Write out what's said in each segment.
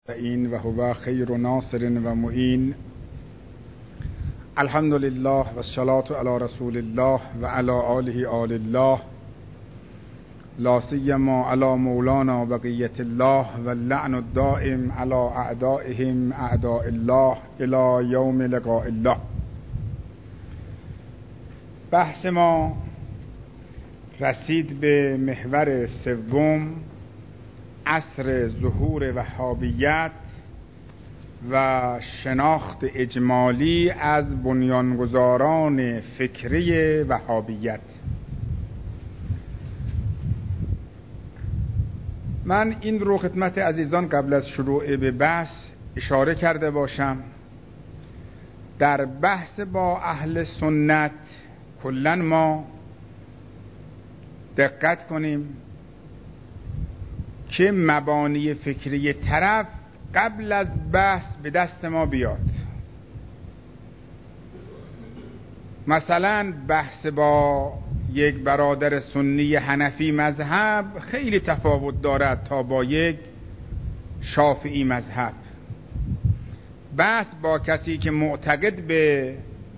این و هو خیر ناصر و معین. الحمد لله و الصلاة علی رسول الله و علی آله آل الله، لا سیما علی مولانا بقیت الله و اللعن الدائم علی اعدائهم اعداء الله الی یوم لقاء الله. بحث ما رسید به محور سوم، عصر ظهور وهابیت و شناخت اجمالی از بنیانگذاران فکری وهابیت. من این رو خدمت عزیزان قبل از شروع به بحث اشاره کرده باشم. در بحث با اهل سنت کلاً ما دقت کنیم که مبانی فکری طرف قبل از بحث به دست ما بیاد. مثلا بحث با یک برادر سنی حنفی مذهب خیلی تفاوت دارد تا با یک شافعی مذهب. بحث با کسی که معتقد به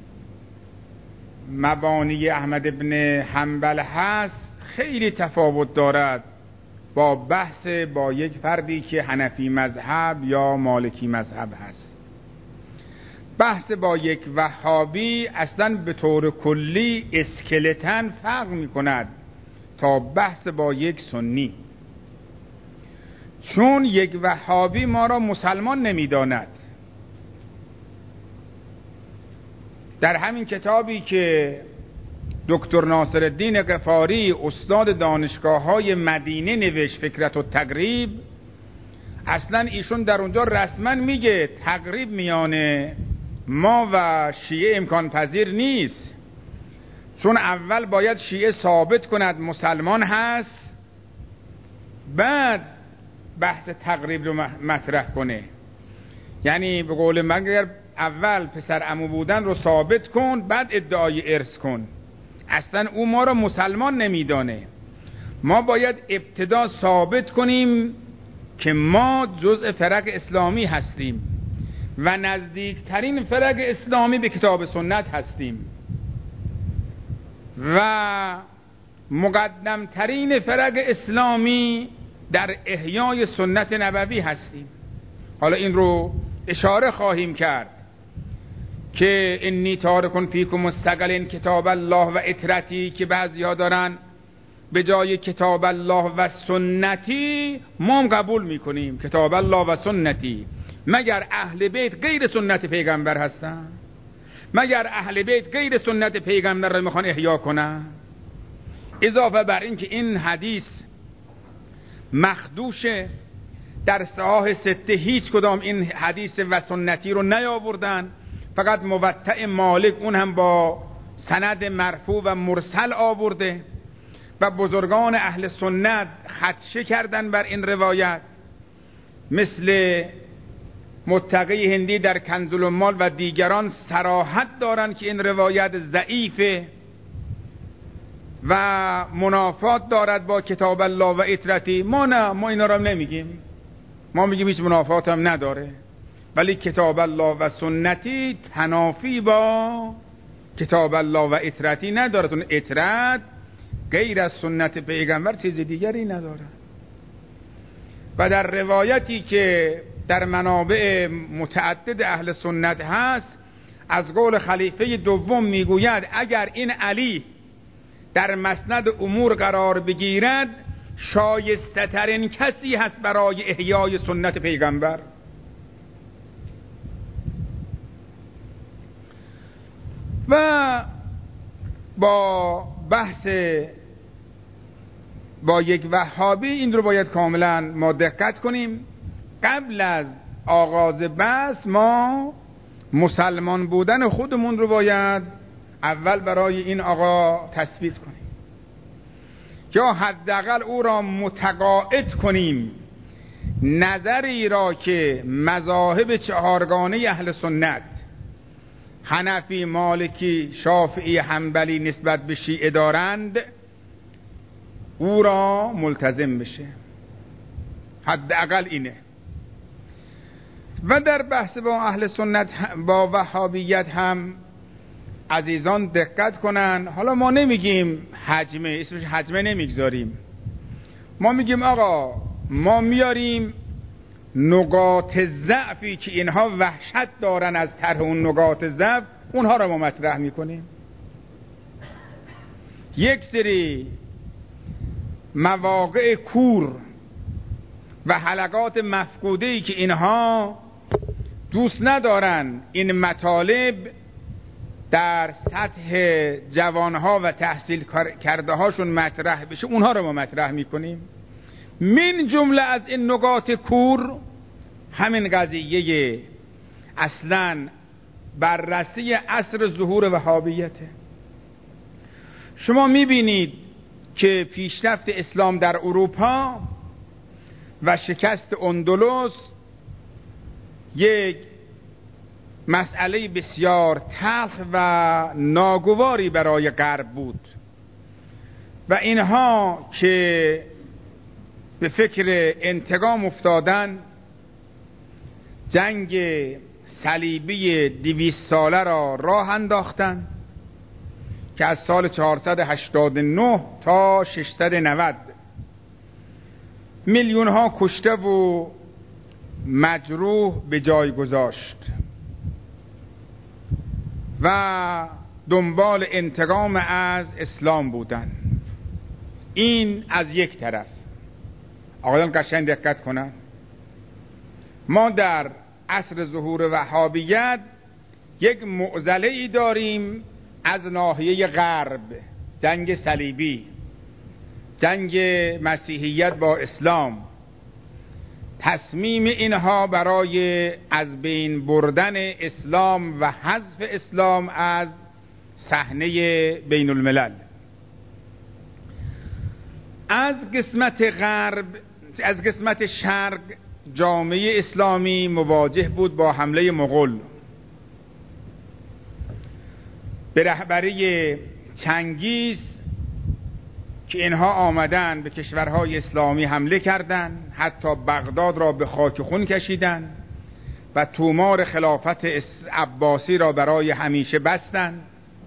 مبانی احمد ابن حنبل هست خیلی تفاوت دارد با بحث با یک فردی که حنفی مذهب یا مالکی مذهب هست. بحث با یک وهابی اصلا به طور کلی اسکلتاً فرق می کند تا بحث با یک سنی، چون یک وهابی ما را مسلمان نمی داند. در همین کتابی که دکتر ناصرالدین غفاری استاد دانشگاه‌های مدینه نوشت، فکرت و تقریب، اصلا ایشون در اونجا رسما میگه تقریب میان ما و شیعه امکان پذیر نیست، چون اول باید شیعه ثابت کند مسلمان هست، بعد بحث تقریب رو مطرح کنه. یعنی به قول من اگر اول پسر عمو بودن رو ثابت کن بعد ادعای ارث کن. اصلا او ما را مسلمان نمیدانه. ما باید ابتدا ثابت کنیم که ما جزء فرق اسلامی هستیم و نزدیکترین فرق اسلامی به کتاب سنت هستیم و مقدمترین فرق اسلامی در احیای سنت نبوی هستیم. حالا این رو اشاره خواهیم کرد که انی تارکن فیکم مستقلن کتاب الله و اطرتی، که بعضیا دارن به جای کتاب الله و سنتی ما هم قبول میکنیم کتاب الله و سنتی. مگر اهل بیت غیر سنت پیغمبر هستن؟ مگر اهل بیت غیر سنت پیغمبر را میخوان احیا کنن؟ اضافه بر این که این حدیث مخدوشه، در صحاح سته هیچ کدام این حدیث و سنتی رو نیاوردن، فقط موطأ مالک اون هم با سند مرفوع و مرسل آورده و بزرگان اهل سنت خدشه کردن بر این روایت، مثل متقی هندی در کنز الاموال و دیگران صراحت دارن که این روایت ضعیفه و منافات دارد با کتاب الله و اطرتی. ما نه، ما اینا رو هم نمیگیم، ما میگیم هیچ منافات هم نداره، ولی کتاب الله و سنتی تنافی با کتاب الله و اطرتی نداره، چون اطرت غیر از سنت پیغمبر چیز دیگری نداره. و در روایتی که در منابع متعدد اهل سنت هست از قول خلیفه دوم میگوید اگر این علی در مسند امور قرار بگیرد شایسته ترین کسی هست برای احیای سنت پیغمبر. و با بحث با یک وهابی این رو باید کاملا ما دقت کنیم. قبل از آغاز بحث ما مسلمان بودن خودمون رو باید اول برای این آقا تثبیت کنیم، یا حداقل او را متقاعد کنیم نظری را که مذاهب چهارگانه اهل سنت حنفی، مالکی، شافعی، حنبلی نسبت به شیعه دارند او را ملتزم بشه. حداقل اینه. و در بحث با اهل سنت با وهابیت هم عزیزان دقت کنن. حالا ما نمیگیم حجمه، اسمش حجمه نمیگذاریم، ما میگیم آقا ما میاریم نقاط ضعفی که اینها وحشت دارن از طرح اون نقاط ضعف، اونها رو ما مطرح میکنیم. یک سری مواقع کور و حلقات مفقوده‌ای که اینها دوست ندارن این مطالب در سطح جوانها و تحصیل کرده هاشون مطرح بشه، اونها رو ما مطرح میکنیم. من جمله از این نقاط کور همین قضیه اصلا بررسی عصر ظهور وهابیته. شما میبینید که پیشرفت اسلام در اروپا و شکست اندلس یک مسئله بسیار تلخ و ناگواری برای غرب بود و اینها که به فکر انتقام افتادن جنگ صلیبی 200 ساله را راه انداختن که از سال 489 تا 690 میلیون ها کشته و مجروح به جای گذاشت و دنبال انتقام از اسلام بودن. این از یک طرف. آقایان قشنگ دقت کنن، ما در عصر ظهور وهابیت یک معضله ای داریم از ناحیه غرب، جنگ صلیبی، جنگ مسیحیت با اسلام، تصمیم اینها برای از بین بردن اسلام و حذف اسلام از صحنه بین الملل. از قسمت غرب، از قسمت شرق، جامعه اسلامی مواجه بود با حمله مغول به رهبری چنگیز که اینها آمدن به کشورهای اسلامی حمله کردند، حتی بغداد را به خاک خون کشیدند و تومار خلافت عباسی را برای همیشه بستند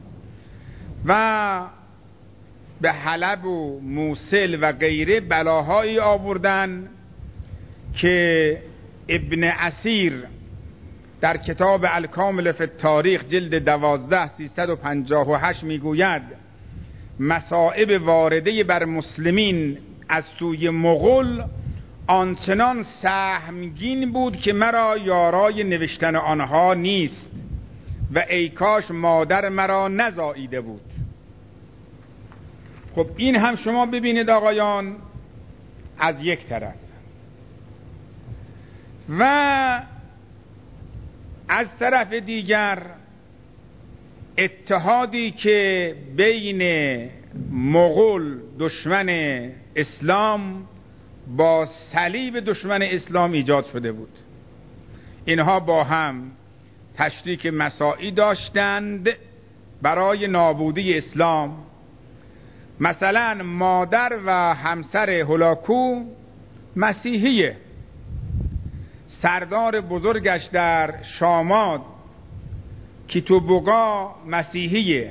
و به حلب و موصل و غیره بلاهایی آوردند که ابن اسیر در کتاب الکامل فی التاریخ جلد 12 358 میگوید مصائب وارده بر مسلمین از سوی مغول آنچنان سهمگین بود که مرا یارای نوشتن آنها نیست و ای کاش مادر مرا نزاییده بود. خب این هم شما ببینید آقایان از یک طرف. و از طرف دیگر اتحادی که بین مغول دشمن اسلام با صلیب دشمن اسلام ایجاد شده بود. اینها با هم تشریک مساعی داشتند برای نابودی اسلام. مثلا مادر و همسر هولاکو مسیحیه، سردار بزرگش در شامات کیتوبوگا مسیحیه،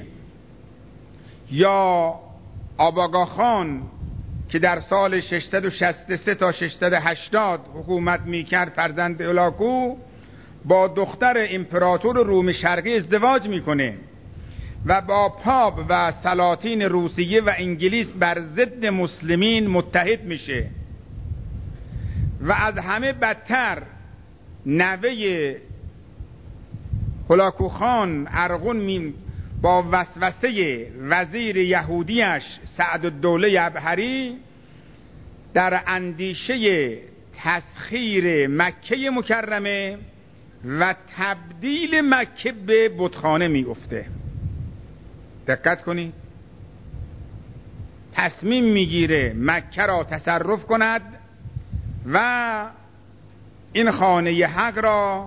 یا آباگا خان که در سال 663 تا 680 حکومت میکرد، فرزند هولاکو با دختر امپراتور روم شرقی ازدواج میکنه و با پاپ و سلاطین روسیه و انگلیس بر ضد مسلمین متحد میشه و از همه بدتر نوه هولاکو خان ارغون با وسوسه وزیر یهودیش سعدالدوله ابهری در اندیشه تسخیر مکه مکرمه و تبدیل مکه به بتخانه میفته. دقت کنید، تصمیم میگیره مکه را تصرف کند و این خانه حق را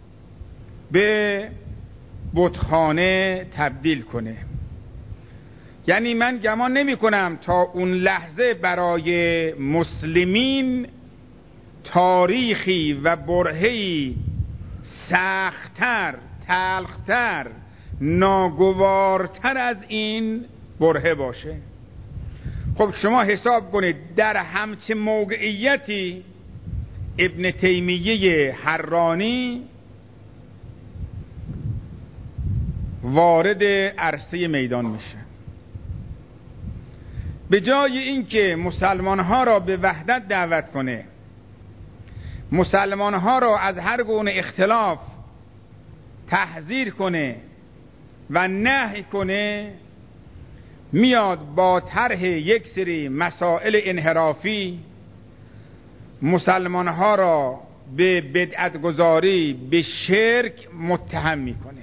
به بتخانه تبدیل کنه. یعنی من گمان نمی کنم تا اون لحظه برای مسلمین تاریخی و برهه‌ای سخت‌تر، تلخ‌تر، ناگوارتر از این برهه باشه. خب شما حساب کنید در همچه موقعیتی ابن تیمیه حرانی وارد عرصه میدان میشه. به جای اینکه مسلمان‌ها را به وحدت دعوت کنه، مسلمان‌ها را از هر گونه اختلاف تحذیر کنه و نهی کنه، میاد با طرح یک سری مسائل انحرافی مسلمان‌ها را به بدعت گذاری، به شرک متهم میکنه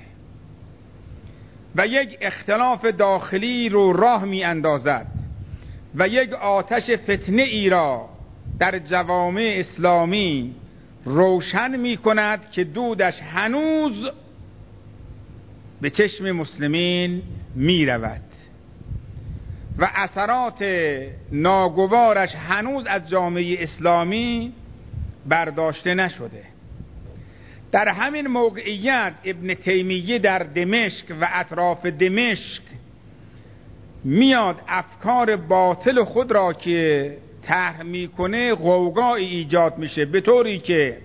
و یک اختلاف داخلی رو راه می اندازد و یک آتش فتنه ای را در جوامع اسلامی روشن می کند که دودش هنوز به چشم مسلمین می رود و اثرات ناگوارش هنوز از جامعه اسلامی برداشته نشده. در همین موقعیت ابن تیمیه در دمشق و اطراف دمشق میاد افکار باطل خود را که طرح میکنه غوغایی ایجاد میشه، به طوری که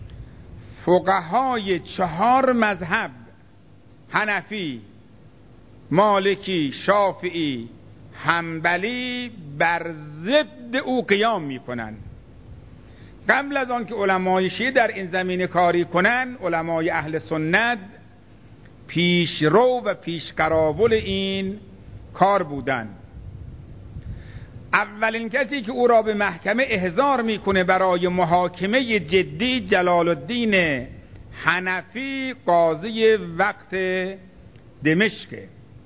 فقهای 4 مذهب، حنفی، مالکی، شافعی، حنبلی، بر ضد او قیام میکنن. قبل از آن که علمای شیعه در این زمینه کاری کنن، علمای اهل سنت پیشرو و پیشقراول این کار بودن. اولین کسی که او را به محکمه احضار میکنه برای محاکمه جدی جلال الدین حنفی، قاضی وقت دمشق.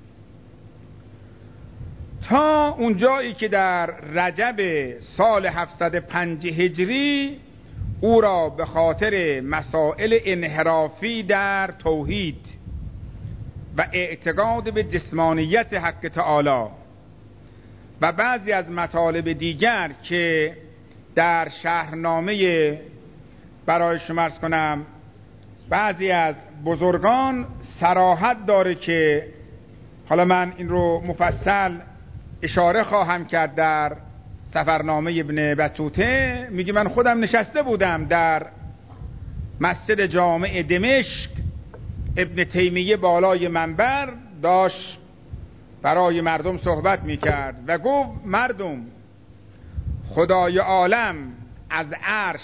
تا اون جایی که در رجب سال 705 هجری او را به خاطر مسائل انحرافی در توحید و اعتقاد به جسمانیت حق تعالی و بعضی از مطالب دیگر که در شهرنامه برای شما عرض کنم بعضی از بزرگان صراحت داره که حالا من این رو مفصل اشاره خواهم کرد. در سفرنامه ابن بطوطه میگه من خودم نشسته بودم در مسجد جامع دمشق، ابن تیمیه بالای منبر داشت برای مردم صحبت میکرد و گفت مردم، خدای عالم از عرش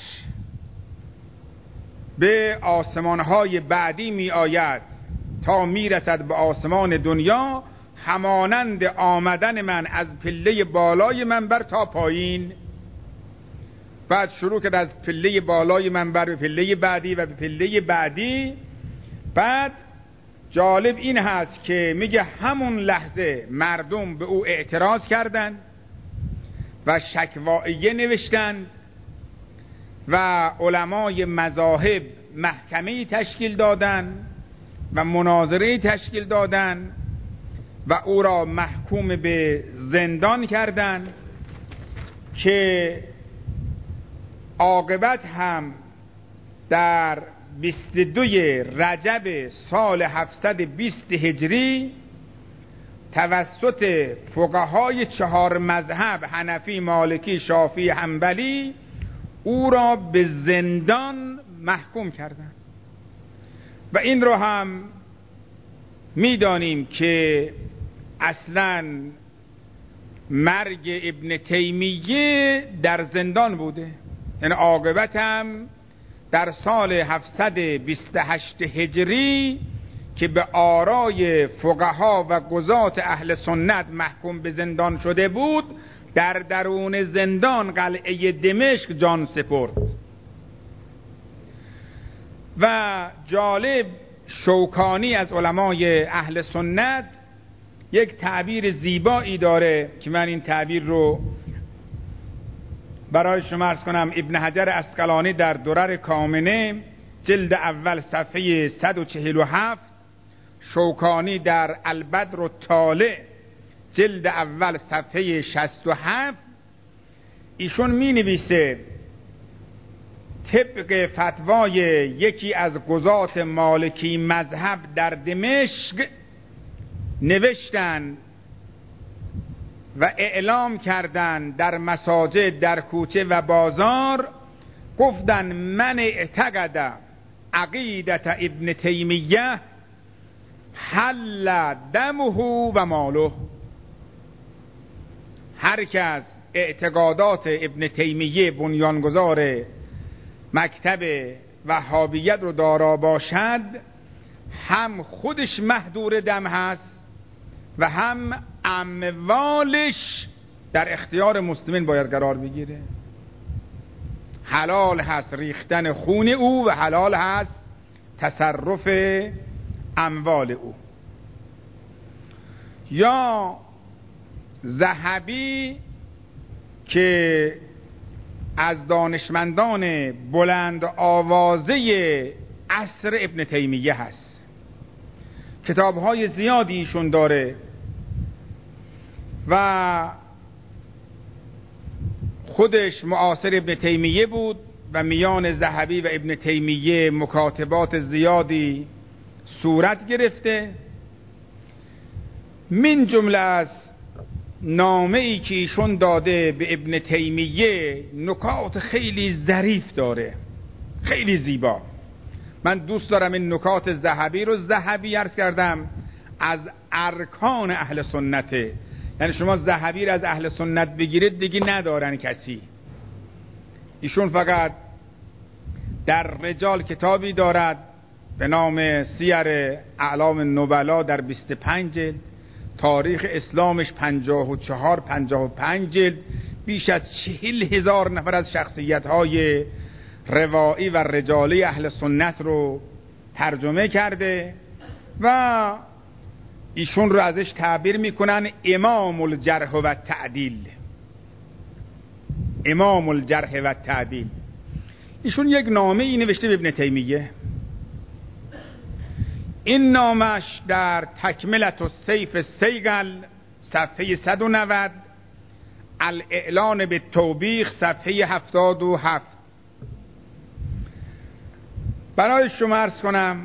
به آسمانهای بعدی می آید تا میرسد به آسمان دنیا، همانند آمدن من از پله بالای منبر تا پایین. بعد شروع کرد از پله بالای منبر به پله بعدی و به پله بعدی. بعد جالب این هست که میگه همون لحظه مردم به او اعتراض کردند و شکواییه نوشتند و علمای مذاهب محکمه‌ای تشکیل دادند و مناظره‌ای تشکیل دادند و او را محکوم به زندان کردند که عاقبت هم در 22 رجب سال 720 هجری توسط فقهای 4 مذهب، حنفی، مالکی، شافعی، حنبلی، او را به زندان محکوم کردند. و این رو هم میدانیم که اصلا مرگ ابن تیمیه در زندان بوده. یعنی عاقبت هم در سال 728 هجری که به آرای فقها و قضات اهل سنت محکوم به زندان شده بود، در درون زندان قلعه دمشق جان سپرد. و جالب، شوکانی از علمای اهل سنت یک تعبیر زیبایی داره که من این تعبیر رو برای شما عرض کنم. ابن حجر عسقلانی در درر کامنه جلد اول صفحه 147، شوکانی در البدر الطالع جلد اول صفحه 67، ایشون می نویسه طبق فتوای یکی از قضات مالکی مذهب در دمشق نوشتن و اعلام کردن در مساجد، در کوچه و بازار، گفتن من اعتقد عقیدت ابن تیمیه حل دمه و ماله. هر کس اعتقادات ابن تیمیه بنیانگذار مکتب وهابیت رو دارا باشد، هم خودش محدور دم هست و هم اموالش در اختیار مسلمین باید قرار بگیره. حلال هست ریختن خون او و حلال هست تصرف اموال او. یا ذهبی که از دانشمندان بلند آوازه عصر ابن تیمیه هست، کتاب‌های زیادی ایشون داره و خودش معاصر ابن تیمیه بود و میان ذهبی و ابن تیمیه مکاتبات زیادی صورت گرفته. من جمله از نامه‌ای که ایشون داده به ابن تیمیه نکات خیلی ظریف داره، خیلی زیبا. من دوست دارم این نکات ذهبی رو، ذهبی عرض کردم از ارکان اهل سنته، یعنی شما ذهبی رو از اهل سنت بگیرید دیگه ندارن کسی. ایشون فقط در رجال کتابی دارد به نام سیر اعلام النبلا در 25 جلد، تاریخ اسلامش 54-55 جلد، بیش از 40,000 نفر از شخصیت‌های روایی و رجالی اهل سنت رو ترجمه کرده و ایشون رو ازش تعبیر میکنن امام الجرح و تعدیل. امام الجرح و تعدیل. ایشون یک نامه ای نوشته به ابن تیمیه. این نامش در تکملت السیف السیقل صفحه 190، الاعلان به توبیخ صفحه 77. برای شما عرض کنم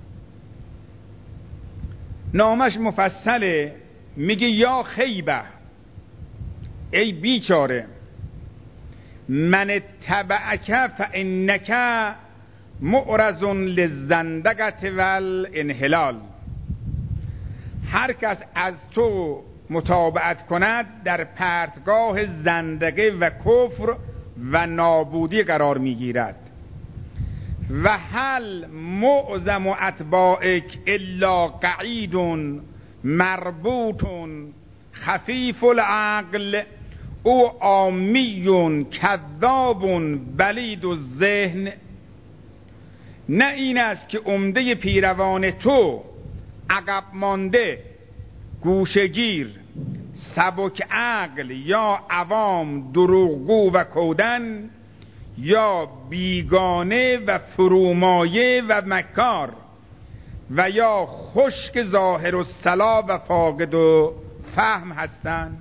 نامش مفصله. میگه یا خیبه، ای بیچاره، من اتبعک فانک معرض للزندقه والانحلال. هر کس از تو متابعت کند در پرتگاه زندقه و کفر و نابودی قرار میگیرد. و هل معظم اتباعک الا قعید مربوط خفیف العقل او عامی کذاب بلید الذهن. نه این است که عمده پیروان تو عقب مانده، گوشگیر، سبک عقل یا عوام، دروغگو و کودن، یا بیگانه و فرومایه و مکار، و یا خشک ظاهر الصلاح و فاقد و فهم هستند.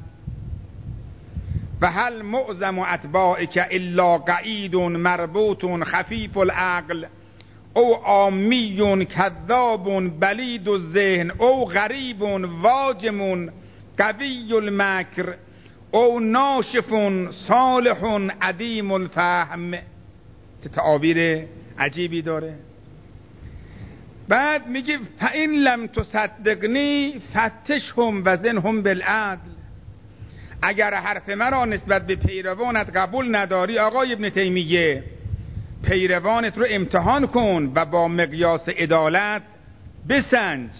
و هل معظم اتباعک الا قعید مربوط خفیف العقل او عامی کذاب بلید الذهن او غریب واجم قوی المکر او ناشف صالح عدیم الفهم. چه تعابیر عجیبی داره. بعد میگه فإن لم تصدقنی فتشهم وزنهم بالعدل. اگر حرف مرا نسبت به پیروانت قبول نداری آقای ابن تیمیه، پیروانت رو امتحان کن و با مقیاس عدالت بسنج.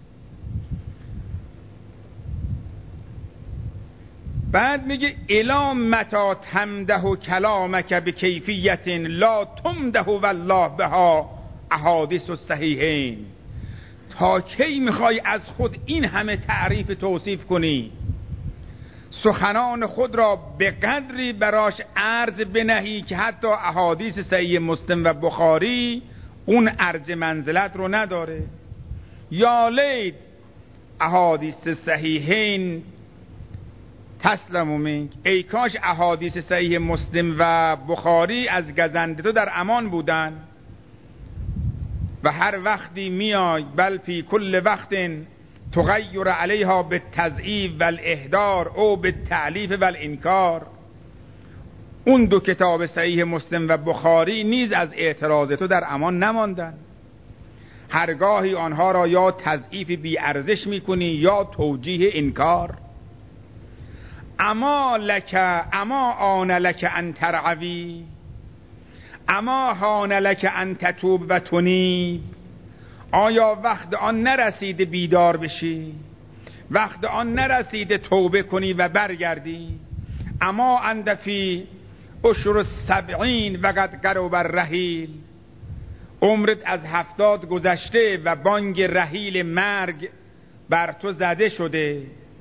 بعد میگه الا متی تمده کلامک بکیفیت لا تمده والله بها احادیث الصحیحین. تا کی میخوای از خود این همه تعریف توصیف کنی، سخنان خود را به قدری براش عرض بنهی که حتی احادیث صحیح مسلم و بخاری اون ارج منزلت رو نداره. یا لیت احادیث صحیحین تسلم منک. ای کاش احادیث صحیح مسلم و بخاری از گزند تو در امان بودن و هر وقتی میای بل فی کل وقت تغیر علیها بالتضعیف والاهدار او بالتعلیف والانکار. اون دو کتاب صحیح مسلم و بخاری نیز از اعتراض تو در امان نماندن، هرگاهی آنها را یا تضعیف بی ارزش میکنی یا توجیه انکار. اما آن لک ان ترعوی، اما هان لک ان تتوب و تنیب. آیا وقت آن نرسیده بیدار بشی؟ وقت آن نرسیده توبه کنی و برگردی؟ اما اند فی اشهر 70 و قد قرب الرحیل. عمرت از 70 گذشته و بانگ رحیل مرگ بر تو زده شده.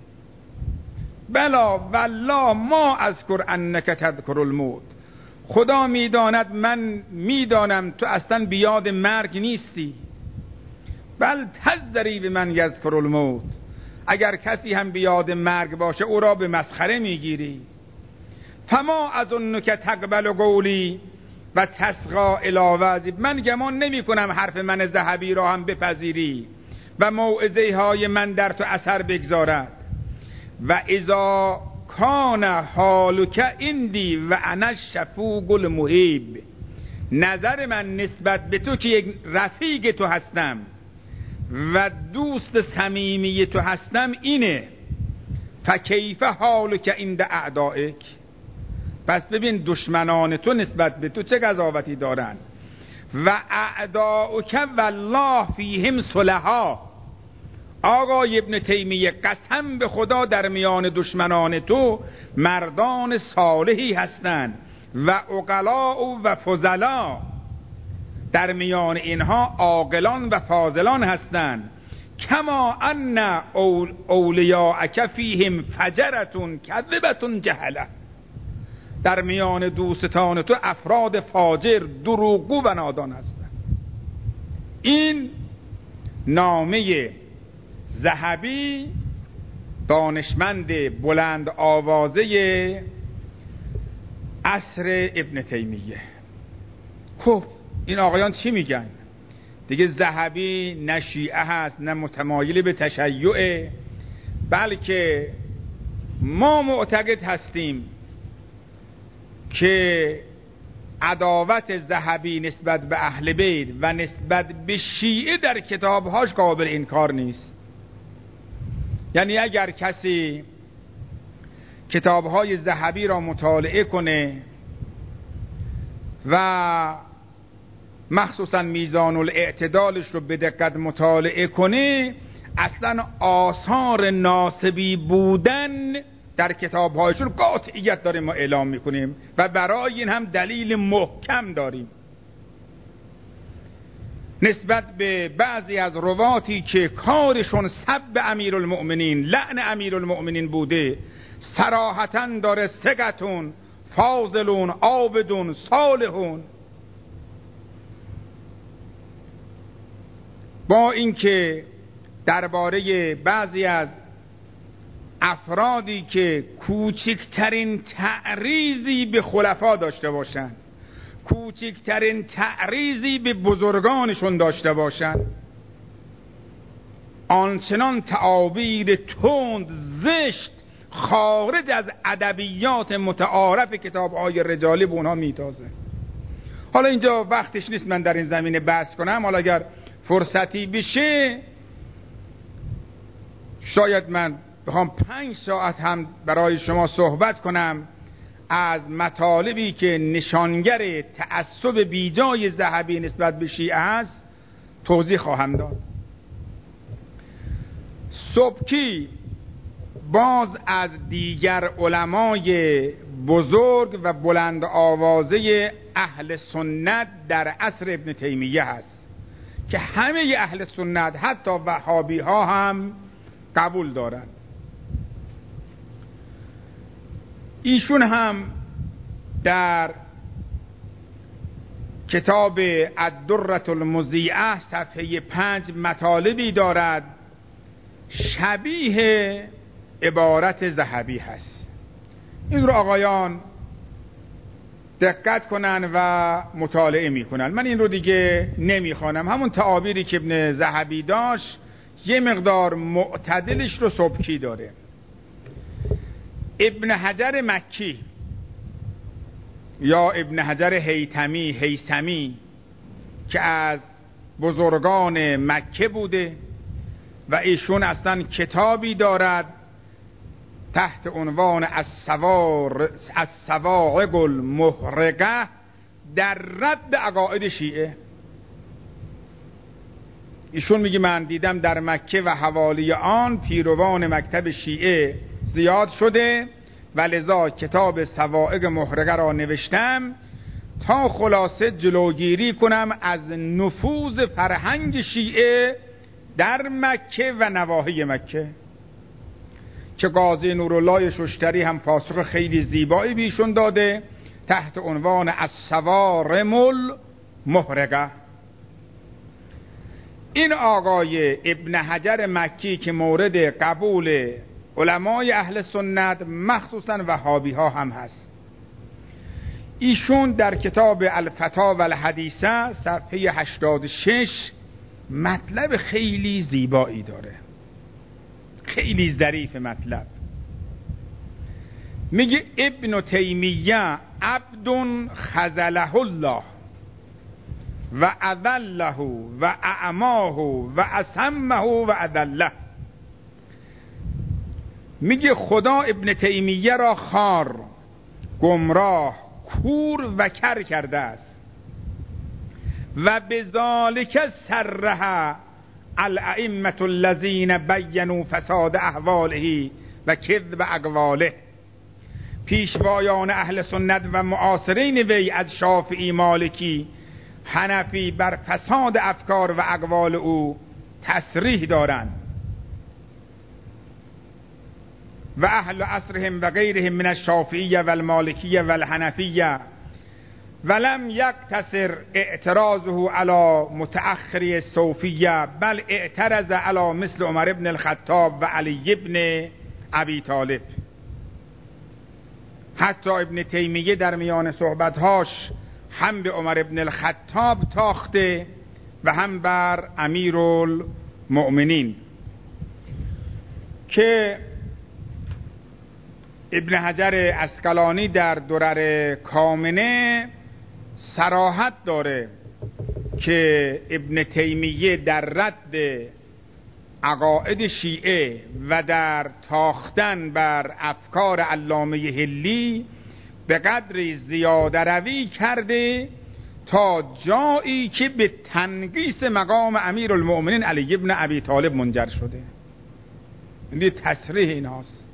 بلا والله ما اذکر انک تذکر الموت. خدا میداند من میدانم تو اصلا بیاد مرگ نیستی. بل تذری به من یذکر الموت. اگر کسی هم بیاد مرگ باشه او را به مسخره میگیری. فما اظنک تقبل قولی و تسقا الی وعظی. من گمان نمی کنم حرف من ذهبی را هم بپذیری و موعظه های من در تو اثر بگذارد. و اذا کان حالک اندی و انا شفوق المحب. نظر من نسبت به تو که یک رفیق تو هستم و دوست صمیمی تو هستم اینه. فکیف حالک عند اعدائک. پس ببین دشمنان تو نسبت به تو چه قضاوتی دارن. و اعداؤک والله فیهم صلحا. آقای ابن تیمیه قسم به خدا در میان دشمنان تو مردان صالحی هستند و عقلا و فضلا. در میان اینها عاقلان و فاضلان هستند. کما ان اولیاءک فیهم فجرتون کذبتون جهله. در میان دوستان تو افراد فاجر، دروغگو و نادان هستند. این نامه ذهبی، دانشمند بلند آوازه عصر ابن تیمیه. خب این آقایان چی میگن؟ دیگه ذهبی نه شیعه هست نه متمایل به تشیع، بلکه ما معتقد هستیم که عداوت ذهبی نسبت به اهل بیت و نسبت به شیعه در کتابهاش قابل انکار نیست. یعنی اگر کسی کتابهای ذهبی را مطالعه کنه و مخصوصا میزان الاعتدالش رو به دقت مطالعه کنه، اصلا آثار ناسبی بودن در کتابهایشون قاطعیت داریم ما اعلام میکنیم و برای این هم دلیل محکم داریم. نسبت به بعضی از رواتی که کارشون سب امیرالمؤمنین، لعن امیرالمؤمنین بوده، صراحتاً داره ثقتون فاضلون عابدون صالحون. با اینکه درباره بعضی از افرادی که کوچکترین تعریضی به خلفا داشته باشن، کوچکترین تعریضی به بزرگانشون داشته باشن، آنچنان تعابیر تند زشت خارج از ادبیات متعارف کتاب‌های رجالی به اونها میتازه. حالا اینجا وقتش نیست من در این زمینه بحث کنم. حالا اگر فرصتی بشه شاید من بخوام 5 ساعت هم برای شما صحبت کنم از مطالبی که نشانگر تعصب بیجای ذهبی نسبت به شیعه است توضیح خواهم داد. سبکی باز از دیگر علمای بزرگ و بلند آوازه اهل سنت در عصر ابن تیمیه هست که همه اهل سنت حتی وهابی ها هم قبول دارند. ایشون هم در کتاب الدرة المضیعه صفحه 5 مطالبی دارد شبیه عبارت ذهبی هست. این رو آقایان دقت کنن و مطالعه میکنن. من این رو دیگه نمیخوانم. همون تعابیری که ابن ذهبی داشت یه مقدار معتدلش رو سبکی داره. ابن حجر مکی یا ابن حجر هیثمی که از بزرگان مکه بوده و ایشون اصلا کتابی دارد تحت عنوان الصواعق المحرقه در رد عقاید شیعه. ایشون میگه من دیدم در مکه و حوالی آن پیروان مکتب شیعه زیاد شده و لذا کتاب صواعق محرقه را نوشتم تا خلاصه جلوگیری کنم از نفوذ فرهنگ شیعه در مکه و نواحی مکه، که قاضی نورالله ششتری هم پاسخ خیلی زیبایی بیشون داده تحت عنوان الصوارم المحرقه. این آقای ابن حجر مکی که مورد قبول علمای اهل سنت مخصوصا وهابی ها هم هست، ایشون در کتاب الفتاوی الحدیثه صفحه 86 مطلب خیلی زیبایی داره، خیلی ظریف مطلب. میگه ابن تیمیه عبد خذله الله و اذله و اعماه و اسمه و اذله. میگه خدا ابن تیمیه را خار، گمراه، کور و کر کرده است و بذالک سرها الائمه الذین بینوا فساد احواله و کذب اقواله. پیشوایان اهل سنت و معاصرین وی از شافعی، مالکی، حنفی بر فساد افکار و اقوال او تصریح دارند و اهل عصرهم و غیرهم من الشافعیه و المالکیه و الحنفیه ولم یقتصر اعتراضه علی متأخری صوفیه بل اعترض علی مثل عمر ابن الخطاب و علی ابن ابی طالب. حتی ابن تیمیه در میان صحبتهاش هم به عمر ابن الخطاب تاخته و هم بر امیرالمؤمنین، که ابن حجر اسقلانی در درر کامنه صراحت داره که ابن تیمیه در رد عقاید شیعه و در تاختن بر افکار علامه حلی به قدری زیاده روی کرده تا جایی که به تنقیص مقام امیرالمؤمنین علی ابن ابی طالب منجر شده. این تصریح این هاست.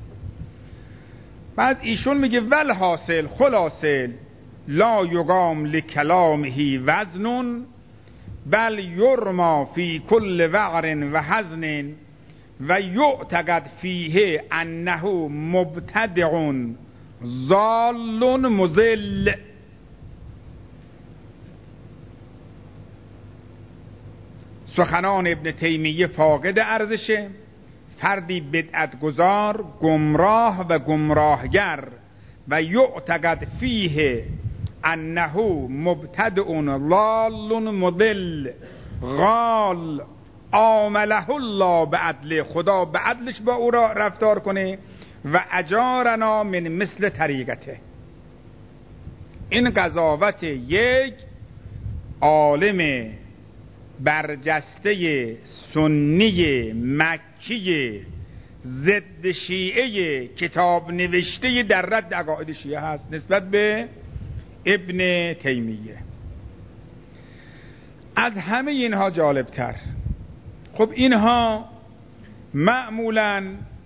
بعد ایشون میگه ول حاصل خلاصل لا یقام لکلامه وزن بل یرما فی کل وعر و حزن و یعتقد فیه انه مبتدع ضال مضل. سخنان ابن تیمیه فاقد ارزشه، فردی بدعت گذار، گمراه و گمراهگر و یعتقد فیه انه مبتدع ضال مضل غال عامله الله بعدل، خدا به عدلش با او را رفتار کنه و اجارنا من مثل طریقته. این قضاوت یک عالم برجسته سنی مکی ضد شیعه کتاب نوشته در رد عقاید شیعه هست نسبت به ابن تیمیه. از همه اینها جالبتر، خب اینها معمولاً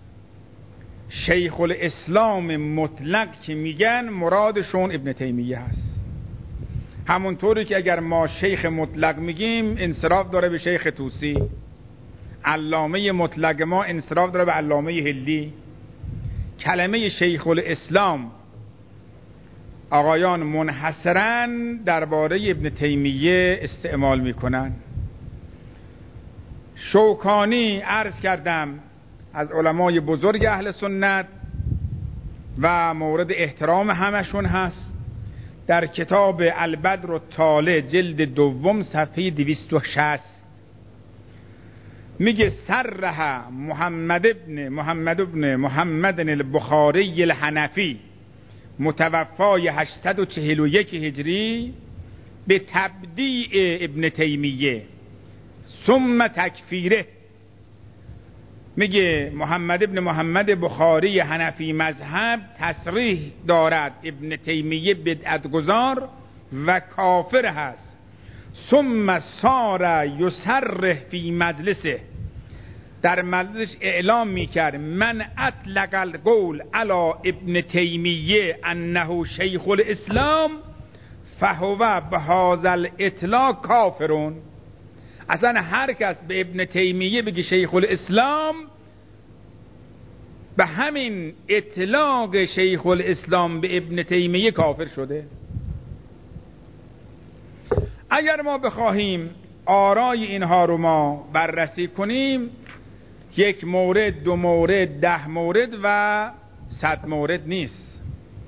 شیخ الاسلام مطلق که میگن مرادشون ابن تیمیه هست، همونطوری که اگر ما شیخ مطلق میگیم انصراف داره به شیخ طوسی، علامه مطلق ما انصراف داره به علامه حلی. کلمه شیخ الاسلام آقایان منحصراً درباره ابن تیمیه استعمال میکنن. شوکانی عرض کردم از علمای بزرگ اهل سنت و مورد احترام همشون هست. در کتاب البدر الطالع جلد دوم صفحه 260 میگه صرح محمد ابن محمد البخاری الحنفی متوفای 841 هجری به تبدیع ابن تیمیه ثم تکفیره. میگه محمد ابن محمد بخاری حنفی مذهب تصریح دارد ابن تیمیه بدعت گذار و کافر هست. ثم صار یصرح فی مجلسه، در مجلس اعلام میکرد من اطلق القول علی ابن تیمیه انه شیخ الاسلام فهو بهذا الاطلاق کافرون. اصلا هر کس به ابن تیمیه بگه شیخ الاسلام، به همین اطلاق شیخ الاسلام به ابن تیمیه کافر شده. اگر ما بخواهیم آرای اینها رو ما بررسی کنیم، 1 مورد، 2 مورد، 10 مورد و 100 مورد نیست.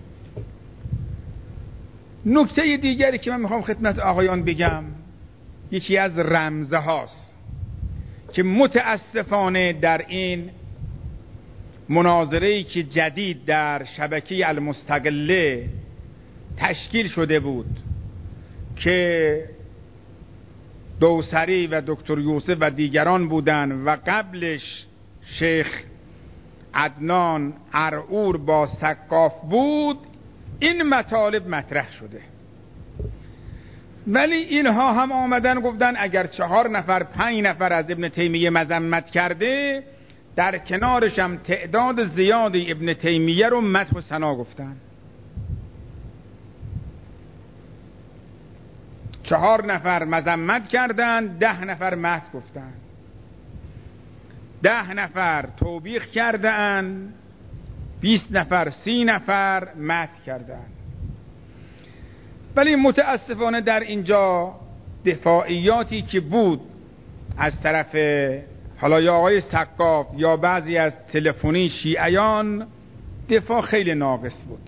نکته دیگری که من میخوام خدمت آقایان بگم، یکی از رمزه هاست که متاسفانه در این مناظره‌ای که جدید در شبکه المستقله تشکیل شده بود که دوسری و دکتر یوسف و دیگران بودن و قبلش شیخ عدنان ارعور با سقاف بود، این مطالب مطرح شده. ولی اینها هم آمدن گفتن اگر 4 نفر 5 نفر از ابن تیمیه مذمت کرده، در کنارش هم تعداد زیادی ابن تیمیه رو مدح و ثنا گفتن. 4 نفر مذمت کردن، 10 نفر مدح گفتن، 10 نفر توبیخ کردن، 20 نفر 30 نفر مدح کردن. ولی متاسفانه در اینجا دفاعیاتی که بود از طرف حالا یا آقای سقاف یا بعضی از تلفنی شیعیان، دفاع خیلی ناقص بود.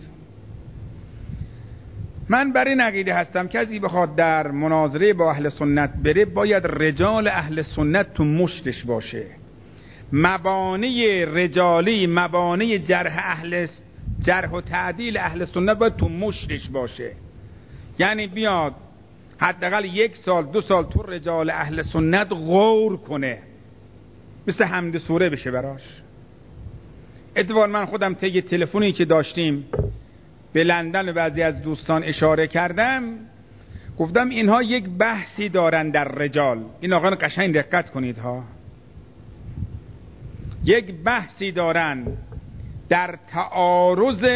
من بر این عقیده هستم کسی بخواد در مناظره با اهل سنت بره، باید رجال اهل سنت تو مشتش باشه. مبانی رجالی، مبانی جرح و تعدیل اهل سنت باید تو مشتش باشه. یعنی بیاد حداقل 1 سال 2 سال تو رجال اهل سنت غور کنه، مثل حمد سوره بشه براش. اتفاقا من خودم طی تلفنی که داشتیم به لندن و بعضی از دوستان اشاره کردم، گفتم اینها یک بحثی دارن در رجال. این آقایان قشنگ دقت کنید ها، یک بحثی دارن در تعارض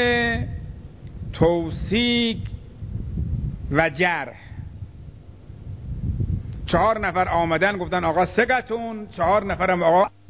توثیق و جرح. 4 نفر آمدن گفتن آقا ثقتون، 4 نفر هم آقا